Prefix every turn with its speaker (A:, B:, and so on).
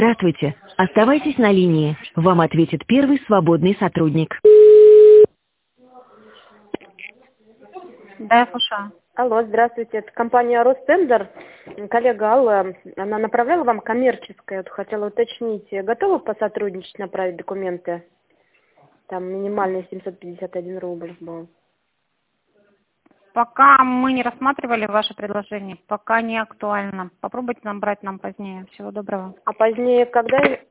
A: Здравствуйте. Оставайтесь на линии. Вам ответит первый свободный сотрудник.
B: Да, я слушаю.
C: Алло, здравствуйте, это компания Ростендер. Коллега Алла, она направляла вам коммерческое, вот хотела уточнить, готовы посотрудничать, направить документы? Там минимальный 751 рубль был.
B: Пока мы не рассматривали ваше предложение, пока не актуально. Попробуйте набрать нам позднее. Всего доброго.
C: А позднее, когда